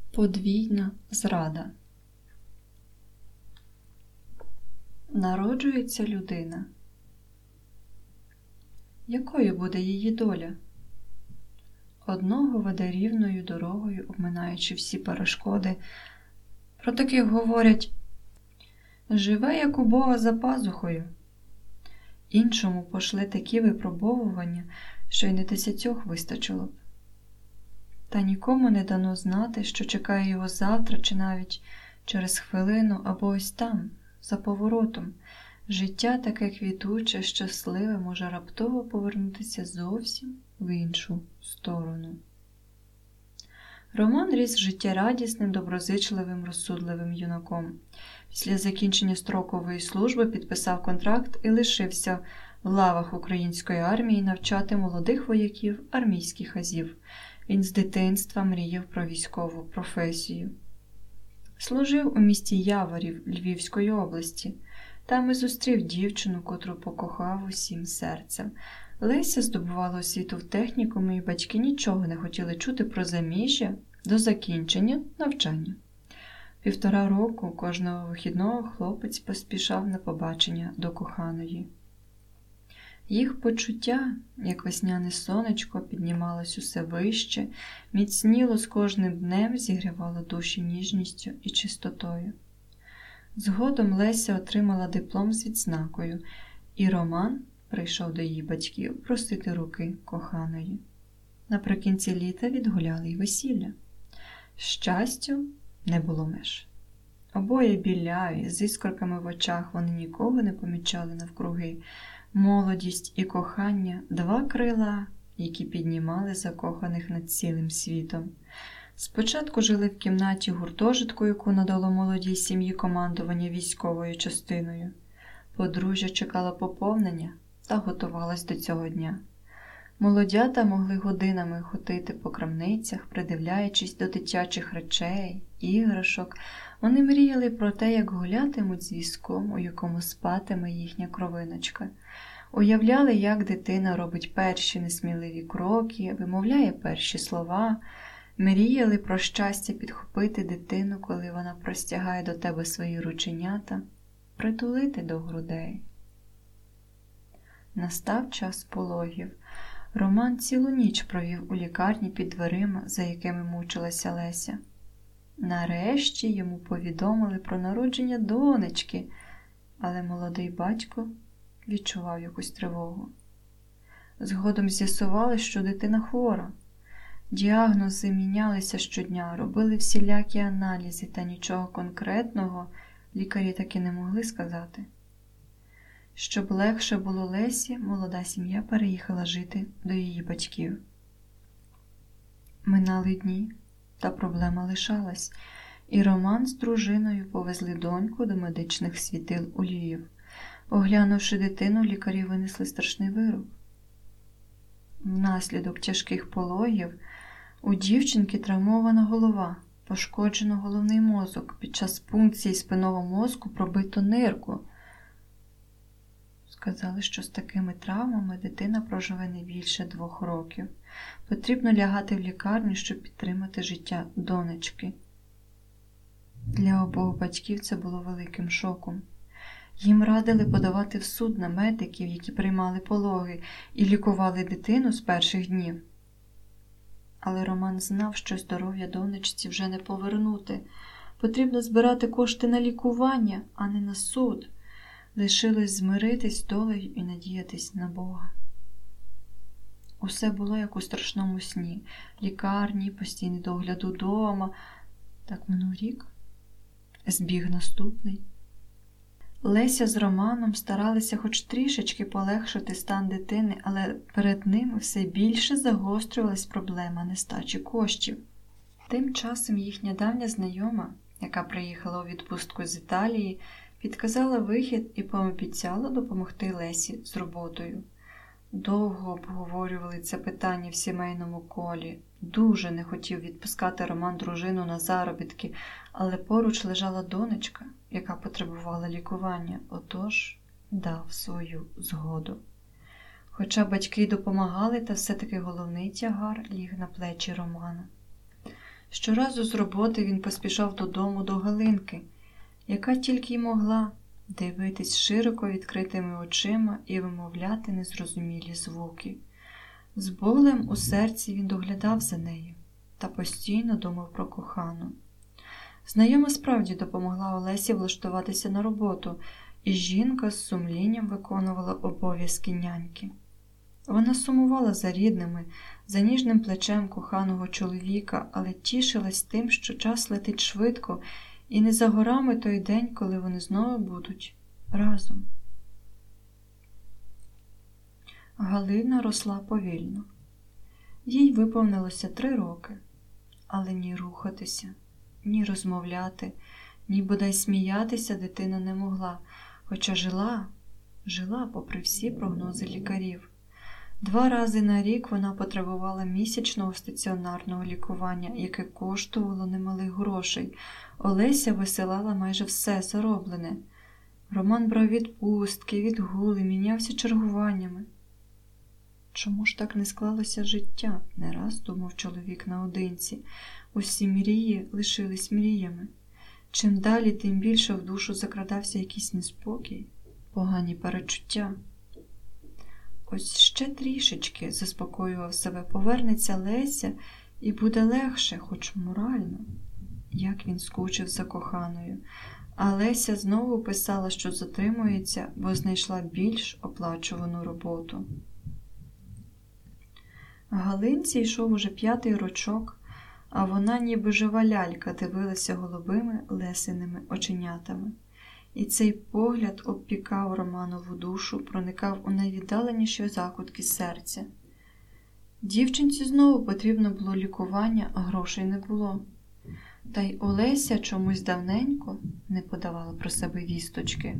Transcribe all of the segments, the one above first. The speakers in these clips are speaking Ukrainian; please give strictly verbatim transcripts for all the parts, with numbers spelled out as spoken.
Подвійна зрада. Народжується людина. Якою буде її доля? Одного веде рівною дорогою, обминаючи всі перешкоди. Про таких говорять: живе, як у Бога за пазухою. Іншому пошле такі випробовування, що й не десятьох вистачило б. Та нікому не дано знати, що чекає його завтра чи навіть через хвилину або ось там, за поворотом. Життя таке квітуче, щасливе може раптово повернутися зовсім в іншу сторону. Роман ріс життєрадісним, доброзичливим, розсудливим юнаком. Після закінчення строкової служби підписав контракт і лишився в лавах української армії навчати молодих вояків армійських азів. Він з дитинства мріяв про військову професію. Служив у місті Яворів Львівської області. Там і зустрів дівчину, котру покохав усім серцем. Леся здобувала освіту в технікумі, і батьки нічого не хотіли чути про заміжжя до закінчення навчання. Півтора року кожного вихідного хлопець поспішав на побачення до коханої. Їх почуття, як весняне сонечко, піднімалось усе вище, міцніло з кожним днем, зігрівало душі ніжністю і чистотою. Згодом Леся отримала диплом з відзнакою, і Роман прийшов до її батьків просити руки коханої. Наприкінці літа відгуляли й весілля. Щастю не було меж. Обоє біляві, з іскорками в очах, вони нікого не помічали навкруги. Молодість і кохання – два крила, які піднімали закоханих над цілим світом. Спочатку жили в кімнаті гуртожитку, яку надало молодій сім'ї командування військовою частиною. Подружжя чекало поповнення та готувалась до цього дня. Молодята могли годинами ходити по крамницях, придивляючись до дитячих речей, іграшок. Вони мріяли про те, як гулятимуть з візком, у якому спатиме їхня кровиночка. Уявляли, як дитина робить перші несміливі кроки, вимовляє перші слова. Мріяли про щастя підхопити дитину, коли вона простягає до тебе свої рученята, притулити до грудей. Настав час пологів. Роман цілу ніч провів у лікарні під дверима, за якими мучилася Леся. Нарешті йому повідомили про народження донечки, але молодий батько відчував якусь тривогу. Згодом з'ясували, що дитина хвора. Діагнози мінялися щодня, робили всілякі аналізи, та нічого конкретного лікарі таки не могли сказати. Щоб легше було Лесі, молода сім'я переїхала жити до її батьків. Минали дні, та проблема лишалась, і Роман з дружиною повезли доньку до медичних світил у Львів. Оглянувши дитину, лікарі винесли страшний вирок. Внаслідок тяжких пологів у дівчинки травмована голова, пошкоджено головний мозок, під час пункції спинного мозку пробито нирку. Сказали, що з такими травмами дитина проживе не більше двох років. Потрібно лягати в лікарню, щоб підтримати життя донечки. Для обох батьків це було великим шоком. Їм радили подавати в суд на медиків, які приймали пологи і лікували дитину з перших днів. Але Роман знав, що здоров'я донечці вже не повернути. Потрібно збирати кошти на лікування, а не на суд. Лишилось змиритись з долею і надіятись на Бога. Усе було як у страшному сні. Лікарні, постійний догляд удома. Так минув рік. Збіг наступний. Леся з Романом старалися хоч трішечки полегшити стан дитини, але перед ними все більше загострювалась проблема нестачі коштів. Тим часом їхня давня знайома, яка приїхала у відпустку з Італії, підказала вихід і пообіцяла допомогти Лесі з роботою. Довго обговорювали це питання в сімейному колі. Дуже не хотів відпускати Роман дружину на заробітки, але поруч лежала донечка, яка потребувала лікування, отож дав свою згоду. Хоча батьки й допомагали, та все-таки головний тягар ліг на плечі Романа. Щоразу з роботи він поспішав додому до Галинки, яка тільки й могла дивитись широко відкритими очима і вимовляти незрозумілі звуки. З болем у серці він доглядав за нею та постійно думав про кохану. Знайома справді допомогла Олесі влаштуватися на роботу, і жінка з сумлінням виконувала обов'язки няньки. Вона сумувала за рідними, за ніжним плечем коханого чоловіка, але тішилась тим, що час летить швидко, і не за горами той день, коли вони знову будуть разом. Галина росла повільно. Їй виповнилося три роки, але ні рухатися, ні розмовляти, ні бодай сміятися дитина не могла, хоча жила, жила попри всі прогнози лікарів. Два рази на рік вона потребувала місячного стаціонарного лікування, яке коштувало немалих грошей. Олеся висилала майже все зароблене. Роман брав відпустки, відгули, мінявся чергуваннями. Чому ж так не склалося життя? Не раз думав чоловік наодинці. Усі мрії лишились мріями. Чим далі, тим більше в душу закрадався якийсь неспокій, погані перечуття. Ось ще трішечки, заспокоював себе, повернеться Леся і буде легше, хоч морально. Як він скучив за коханою. А Леся знову писала, що затримується, бо знайшла більш оплачувану роботу. Галинці йшов уже п'ятий рочок, а вона ніби жива лялька дивилася голубими Лесиними оченятами. І цей погляд обпікав Романову душу, проникав у найвіддаленіші закутки серця. Дівчинці знову потрібно було лікування, а грошей не було. Та й Олеся чомусь давненько не подавала про себе вісточки.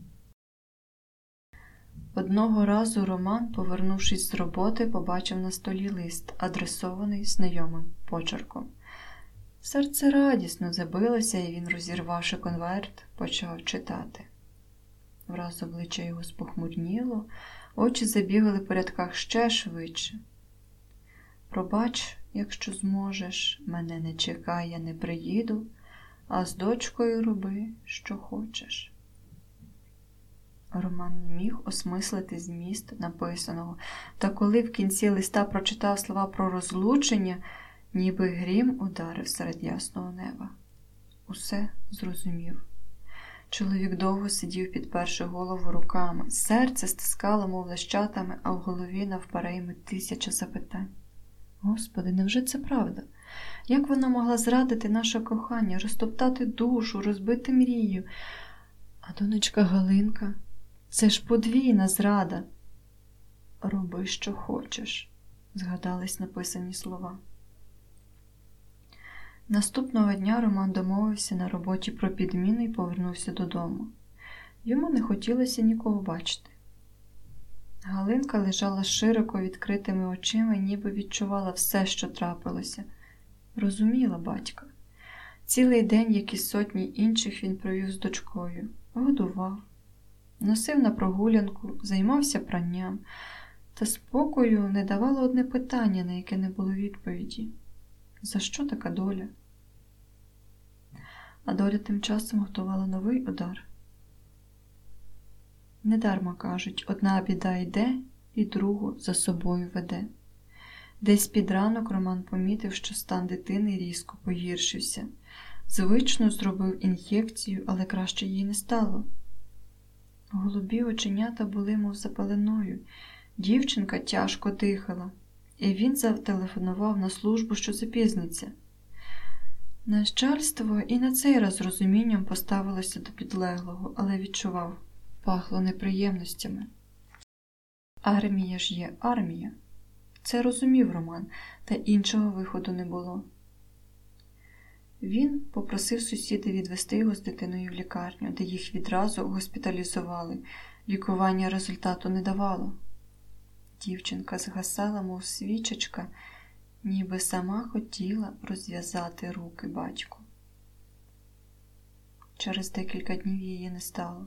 Одного разу Роман, повернувшись з роботи, побачив на столі лист, адресований знайомим почерком. Серце радісно забилося, і він, розірвавши конверт, почав читати. Враз обличчя його спохмурніло, очі забігали по рядках ще швидше. «Пробач, якщо зможеш, мене не чекай, я не приїду, а з дочкою роби, що хочеш». Роман не міг осмислити зміст написаного, та коли в кінці листа прочитав слова про розлучення, ніби грім ударив серед ясного неба. Усе зрозумів. Чоловік довго сидів, підперши голову руками. Серце стискало, мов лещатами, а в голові навперейми тисяча запитань. Господи, невже це правда? Як вона могла зрадити наше кохання, розтоптати душу, розбити мрію? А донечка Галинка? Це ж подвійна зрада. «Роби, що хочеш», – згадались написані слова. Наступного дня Роман домовився на роботі про підміну і повернувся додому. Йому не хотілося нікого бачити. Галинка лежала широко відкритими очима і ніби відчувала все, що трапилося. Розуміла батька. Цілий день, як і сотні інших, він провів з дочкою. Годував, носив на прогулянку, займався пранням. Та спокою не давало одне питання, на яке не було відповіді. За що така доля? А доля тим часом готувала новий удар. Недарма кажуть, одна біда йде і другу за собою веде. Десь під ранок Роман помітив, що стан дитини різко погіршився. Звично зробив ін'єкцію, але краще їй не стало. Голубі оченята були, мов запаленою. Дівчинка тяжко дихала, і він зателефонував на службу, що запізниться. Начальство і на цей раз з розумінням поставилося до підлеглого, але відчував, пахло неприємностями. Армія ж є армія. Це розумів Роман, та іншого виходу не було. Він попросив сусіда відвести його з дитиною в лікарню, де їх відразу госпіталізували. Лікування результату не давало. Дівчинка згасала, мов свічечка, ніби сама хотіла розв'язати руки батьку. Через декілька днів її не стало.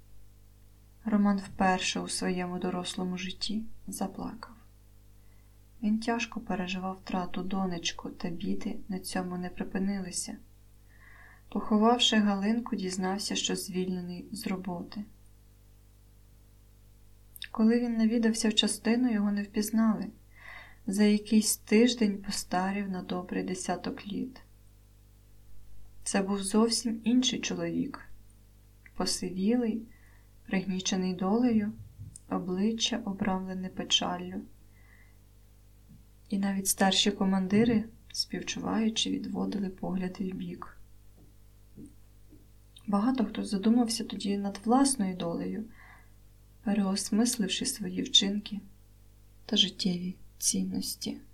Роман вперше у своєму дорослому житті заплакав. Він тяжко переживав втрату донечку, та біди на цьому не припинилися. Поховавши Галинку, дізнався, що звільнений з роботи. Коли він навідався в частину, його не впізнали. За якийсь тиждень постарів на добрий десяток літ. Це був зовсім інший чоловік. Посивілий, пригнічений долею, обличчя обрамлене печаллю. І навіть старші командири, співчуваючи, відводили погляди вбік. Багато хто задумався тоді над власною долею, переосмисливши свої вчинки та життєві цінності.